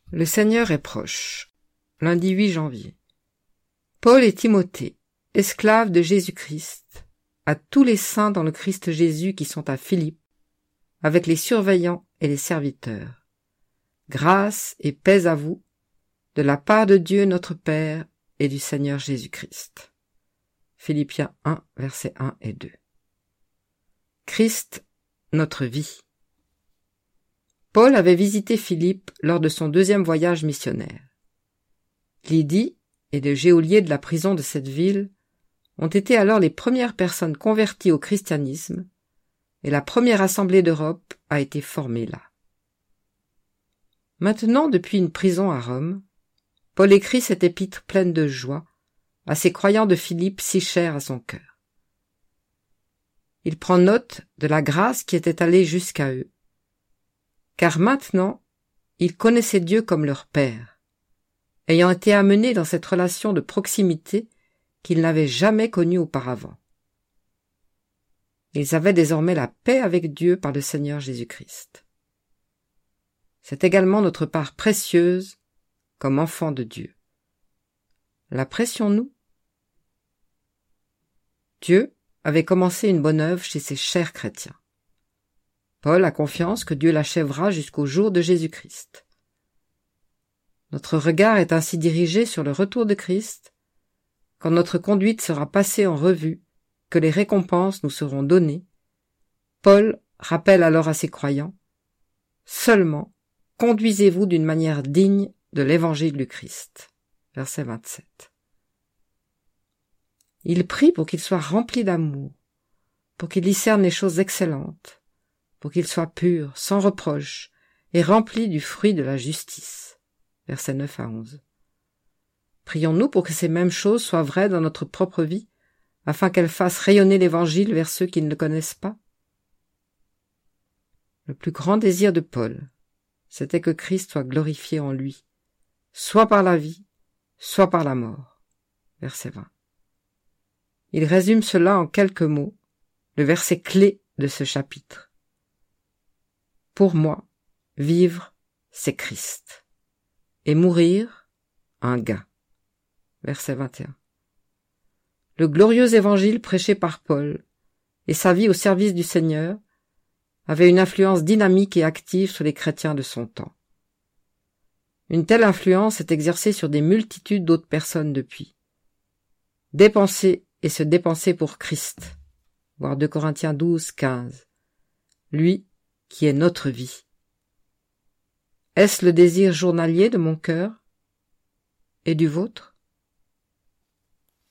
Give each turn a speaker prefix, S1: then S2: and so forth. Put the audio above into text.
S1: Le Seigneur est proche. Lundi 8 janvier. Paul et Timothée, esclaves de Jésus-Christ, à tous les saints dans le Christ Jésus qui sont à Philippe, avec les surveillants et les serviteurs. Grâce et paix à vous, de la part de Dieu notre Père et du Seigneur Jésus-Christ. Philippiens 1, versets 1 et 2. Christ, notre vie. Paul avait visité Philippe lors de son 2e voyage missionnaire. Lydie et le geôlier de la prison de cette ville ont été alors les premières personnes converties au christianisme, et la première assemblée d'Europe a été formée là. Maintenant, depuis une prison à Rome, Paul écrit cette épître pleine de joie à ces croyants de Philippe si chers à son cœur. Il prend note de la grâce qui était allée jusqu'à eux, car maintenant, ils connaissaient Dieu comme leur Père, ayant été amenés dans cette relation de proximité qu'ils n'avaient jamais connue auparavant. Ils avaient désormais la paix avec Dieu par le Seigneur Jésus-Christ. C'est également notre part précieuse comme enfants de Dieu. L'apprécions-nous? Dieu avait commencé une bonne œuvre chez ces chers chrétiens. Paul a confiance que Dieu l'achèvera jusqu'au jour de Jésus-Christ. Notre regard est ainsi dirigé sur le retour de Christ, quand notre conduite sera passée en revue, que les récompenses nous seront données. Paul rappelle alors à ses croyants, « Seulement, conduisez-vous d'une manière digne de l'évangile du Christ. » Verset 27. Il prie pour qu'il soit rempli d'amour, pour qu'il discerne les choses excellentes, pour qu'il soit pur, sans reproche, et rempli du fruit de la justice. Versets 9 à 11. Prions-nous pour que ces mêmes choses soient vraies dans notre propre vie, afin qu'elles fassent rayonner l'Évangile vers ceux qui ne le connaissent pas. Le plus grand désir de Paul, c'était que Christ soit glorifié en lui, soit par la vie, soit par la mort. Verset 20. Il résume cela en quelques mots, le verset clé de ce chapitre. Pour moi, vivre, c'est Christ. Et mourir, un gain. Verset 21. Le glorieux évangile prêché par Paul et sa vie au service du Seigneur avaient une influence dynamique et active sur les chrétiens de son temps. Une telle influence est exercée sur des multitudes d'autres personnes depuis. Dépenser et se dépenser pour Christ. Voir 2 Corinthiens 12, 15. Lui qui est notre vie. Est-ce le désir journalier de mon cœur et du vôtre?